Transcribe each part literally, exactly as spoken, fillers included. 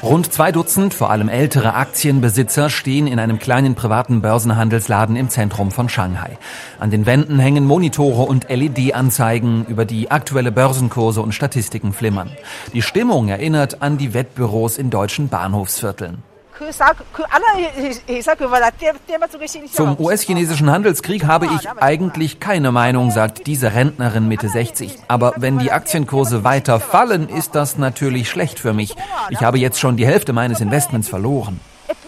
Rund zwei Dutzend, vor allem ältere Aktienbesitzer, stehen in einem kleinen privaten Börsenhandelsladen im Zentrum von Shanghai. An den Wänden hängen Monitore und L E D-Anzeigen, über die aktuelle Börsenkurse und Statistiken flimmern. Die Stimmung erinnert an die Wettbüros in deutschen Bahnhofsvierteln. Zum U S-chinesischen Handelskrieg habe ich eigentlich keine Meinung, sagt diese Rentnerin Mitte sechzig. Aber wenn die Aktienkurse weiter fallen, ist das natürlich schlecht für mich. Ich habe jetzt schon die Hälfte meines Investments verloren.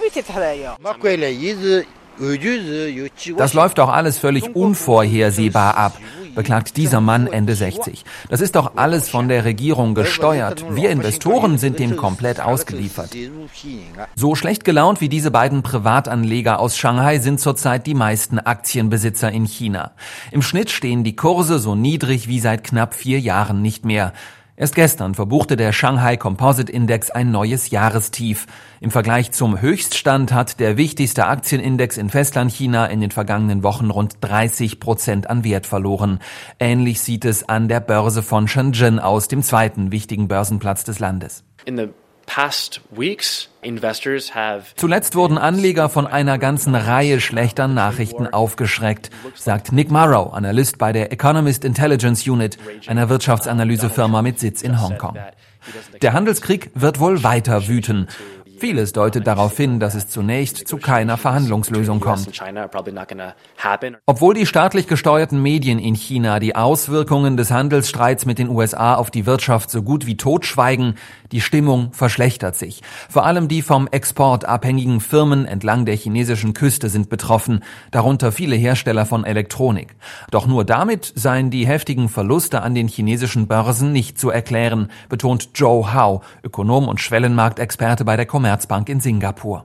Das läuft doch alles völlig unvorhersehbar ab, beklagt dieser Mann Ende sechzig. Das ist doch alles von der Regierung gesteuert. Wir Investoren sind dem komplett ausgeliefert. So schlecht gelaunt wie diese beiden Privatanleger aus Shanghai sind zurzeit die meisten Aktienbesitzer in China. Im Schnitt stehen die Kurse so niedrig wie seit knapp vier Jahren nicht mehr. Erst gestern verbuchte der Shanghai Composite Index ein neues Jahrestief. Im Vergleich zum Höchststand hat der wichtigste Aktienindex in Festlandchina in den vergangenen Wochen rund dreißig Prozent an Wert verloren. Ähnlich sieht es an der Börse von Shenzhen aus, dem zweiten wichtigen Börsenplatz des Landes. In the past weeks, investors have Zuletzt wurden Anleger von einer ganzen Reihe schlechter Nachrichten aufgeschreckt, sagt Nick Morrow, Analyst bei der Economist Intelligence Unit, einer Wirtschaftsanalysefirma mit Sitz in Hongkong. Der Handelskrieg wird wohl weiter wüten. Vieles deutet darauf hin, dass es zunächst zu keiner Verhandlungslösung kommt. Obwohl die staatlich gesteuerten Medien in China die Auswirkungen des Handelsstreits mit den U S A auf die Wirtschaft so gut wie totschweigen, die Stimmung verschlechtert sich. Vor allem die vom Export abhängigen Firmen entlang der chinesischen Küste sind betroffen, darunter viele Hersteller von Elektronik. Doch nur damit seien die heftigen Verluste an den chinesischen Börsen nicht zu erklären, betont Joe Hao, Ökonom und Schwellenmarktexperte bei der Commerzbank in Singapur.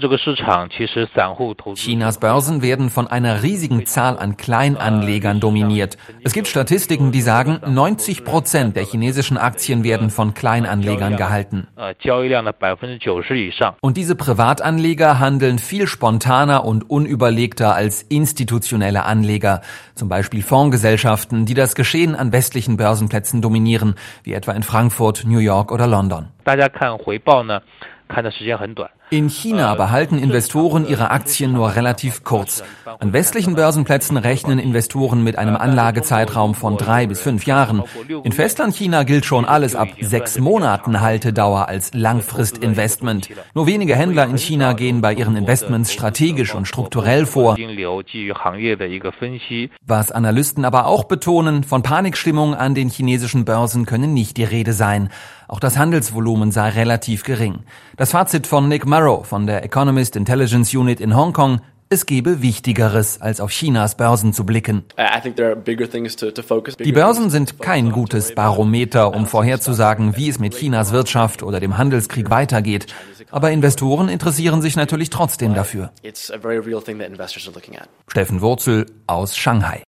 Chinas Börsen werden von einer riesigen Zahl an Kleinanlegern dominiert. Es gibt Statistiken, die sagen, neunzig Prozent der chinesischen Aktien werden von Kleinanlegern gehalten. Und diese Privatanleger handeln viel spontaner und unüberlegter als institutionelle Anleger, zum Beispiel Fondsgesellschaften, die das Geschehen an westlichen Börsenplätzen dominieren, wie etwa in Frankfurt, New York oder London. In China behalten Investoren ihre Aktien nur relativ kurz. An westlichen Börsenplätzen rechnen Investoren mit einem Anlagezeitraum von drei bis fünf Jahren. In Festlandchina gilt schon alles ab sechs Monaten Haltedauer als Langfristinvestment. Nur wenige Händler in China gehen bei ihren Investments strategisch und strukturell vor. Was Analysten aber auch betonen, von Panikstimmung an den chinesischen Börsen könne nicht die Rede sein. Auch das Handelsvolumen sei relativ gering. Das Fazit von Nick Morrow von der Economist Intelligence Unit in Hongkong: Es gebe Wichtigeres, als auf Chinas Börsen zu blicken. Die Börsen sind kein gutes Barometer, um vorherzusagen, wie es mit Chinas Wirtschaft oder dem Handelskrieg weitergeht. Aber Investoren interessieren sich natürlich trotzdem dafür. Steffen Wurzel aus Shanghai.